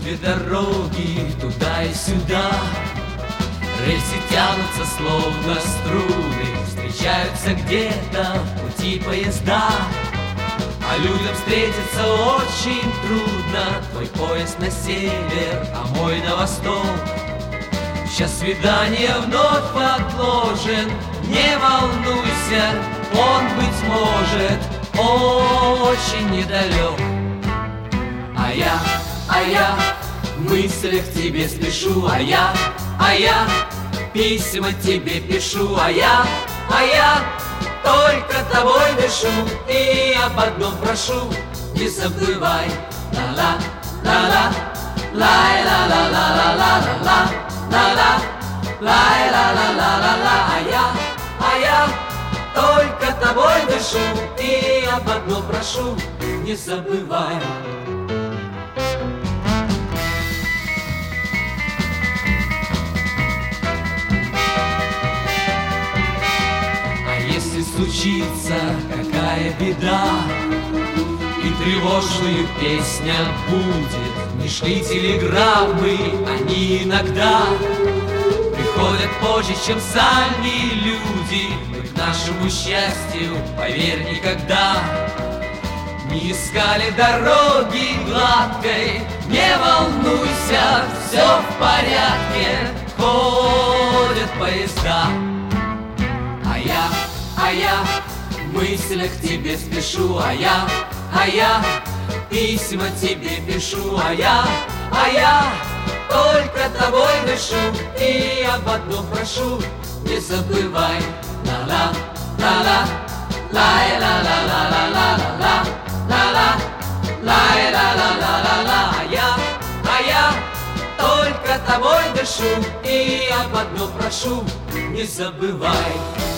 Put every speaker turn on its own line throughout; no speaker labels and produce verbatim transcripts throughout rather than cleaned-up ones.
две дороги туда и сюда, рельсы тянутся словно струны, встречаются где-то пути поезда. А людям встретиться очень трудно, твой поезд на север, а мой на восток. Сейчас свидание вновь отложен, не волнуйся, он, быть может, очень недалек. А я, а я в мыслях тебе спешу, а я, а я письма тебе пишу, а я, а я только тобой дышу и об одном прошу: не забывай. Ла-ла, ла-ла, лай-ла-ла-ла-ла-ла-ла, ла-ла, лай-ла-ла-ла-ла-ла. А я, а я только тобой дышу и об одном прошу: не забывай. Если случится какая беда и тревожную песня будет, не шли телеграммы, они иногда приходят позже, чем сами люди. Мы к нашему счастью, поверь, никогда не искали дороги гладкой. Не волнуйся, все в порядке, ходят поезда. А я, а я в мыслях тебе спешу, а я, а я письма тебе пишу, а я, а я только тобой дышу и об одном прошу: не забывай. Ла-ла, ла-ла, лай-ла-ла-ла-ла-ла-ла, ла-ла, лай-ла-ла-ла-ла-ла. А я, а я только тобой дышу и об одном прошу: не забывай.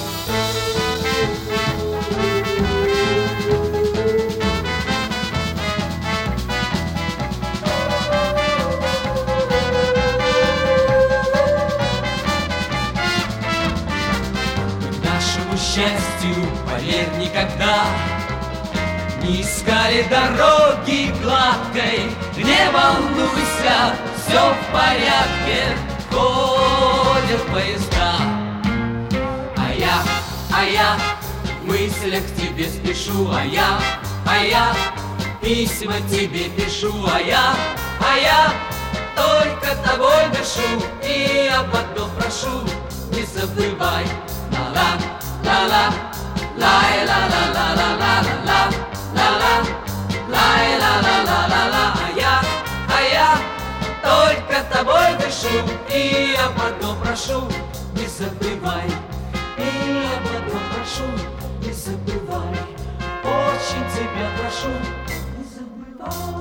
Счастью, поверь, никогда не искали дороги гладкой. Не волнуйся, все в порядке, ходят поезда. А я, а я в мыслях тебе спешу, а я, а я письма тебе пишу, а я, а я только тобой дышу и об одном прошу: не забывай. Ла-ла, ла-ла, лай-ла-ла-ла-ла-ла-ла, ла-ла, лай-ла-ла-ла-ла-ла. А я, а я только тобой дышу и об одном прошу: не забывай. И об одном прошу: не забывай. Очень тебя прошу: не забывай.